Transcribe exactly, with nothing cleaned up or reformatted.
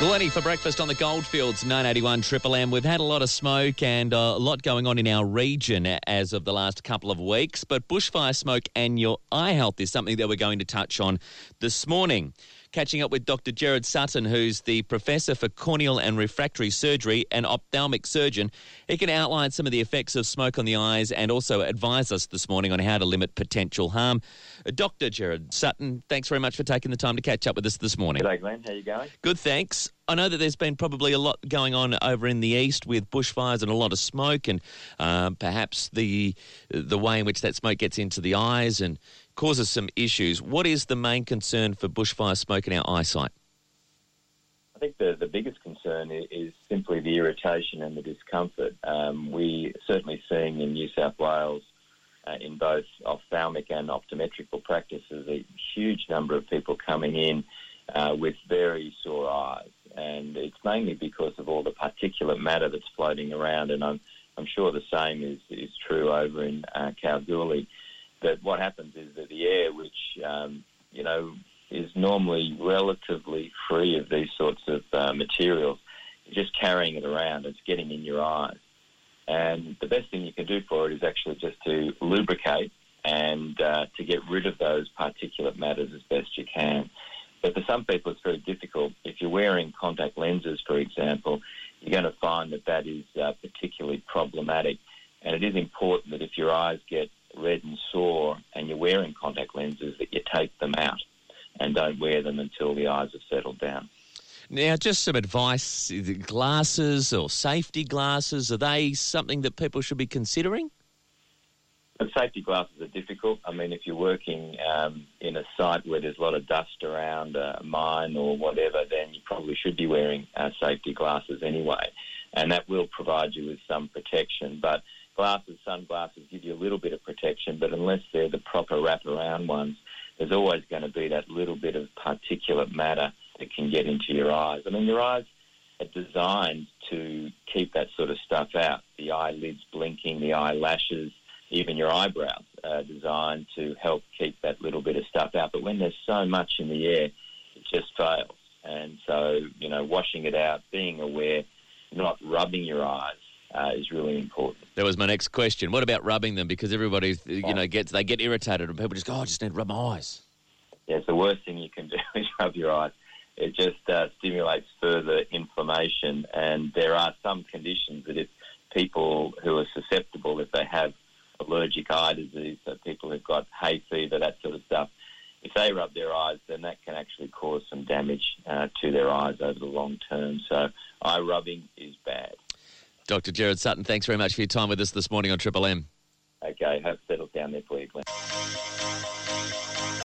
Lenny for breakfast on the Goldfields, nine eighty-one Triple M. We've had a lot of smoke and uh, a lot going on in our region as of the last couple of weeks, but bushfire smoke and your eye health is something that we're going to touch on this morning. Catching up with Doctor Gerard Sutton, who's the Professor for Corneal and Refractory Surgery and ophthalmic surgeon. He can outline some of the effects of smoke on the eyes and also advise us this morning on how to limit potential harm. Uh, Doctor Gerard Sutton, thanks very much for taking the time to catch up with us this morning. G'day, Glenn. How you going? Good, thanks. I know that there's been probably a lot going on over in the east with bushfires and a lot of smoke and uh, perhaps the the way in which that smoke gets into the eyes and causes some issues. What is the main concern for bushfire smoke in our eyesight? I think the, the biggest concern is, is simply the irritation and the discomfort. Um, we certainly seeing in New South Wales uh, in both ophthalmic and optometrical practices a huge number of people coming in uh, with very sore eyes. And it's mainly because of all the particulate matter that's floating around, and I'm, I'm sure the same is, is true over in uh, Kalgoorlie. That what happens is that the air, which, um, you know, is normally relatively free of these sorts of uh, materials, you're just carrying it around. It's getting in your eyes. And the best thing you can do for it is actually just to lubricate and uh, to get rid of those particulate matters as best you can. But for some people, it's very difficult. If you're wearing contact lenses, for example, you're going to find that that is uh, particularly problematic. And it is important that if your eyes get red and sore and you're wearing contact lenses, that you take them out and don't wear them until the eyes have settled down. Now, just some advice, glasses or safety glasses, are they something that people should be considering? But safety glasses are difficult. I mean, if you're working um, in a site where there's a lot of dust around a mine or whatever, then you probably should be wearing uh, safety glasses anyway, and that will provide you with some protection. But glasses, sunglasses give you a little bit of protection, but unless they're the proper wraparound ones, there's always going to be that little bit of particulate matter that can get into your eyes. I mean, your eyes are designed to keep that sort of stuff out. The eyelids blinking, the eyelashes, even your eyebrows are designed to help keep that little bit of stuff out. But when there's so much in the air, it just fails. And so, you know, washing it out, being aware, not rubbing your eyes uh, is really important. That was my next question. What about rubbing them? Because everybody, you know, gets they get irritated and people just go, oh, I just need to rub my eyes. Yeah, it's the worst thing you can do is rub your eyes. It just uh, stimulates further inflammation. And there are some conditions that if people who are susceptible, if they have allergic eye disease, so people who've got hay fever, that sort of stuff, if they rub their eyes, then that can actually cause some damage uh, to their eyes over the long term. So eye rubbing is bad. Doctor Gerard Sutton, thanks very much for your time with us this morning on Triple M. Okay, hope it settles down there for you, Glenn.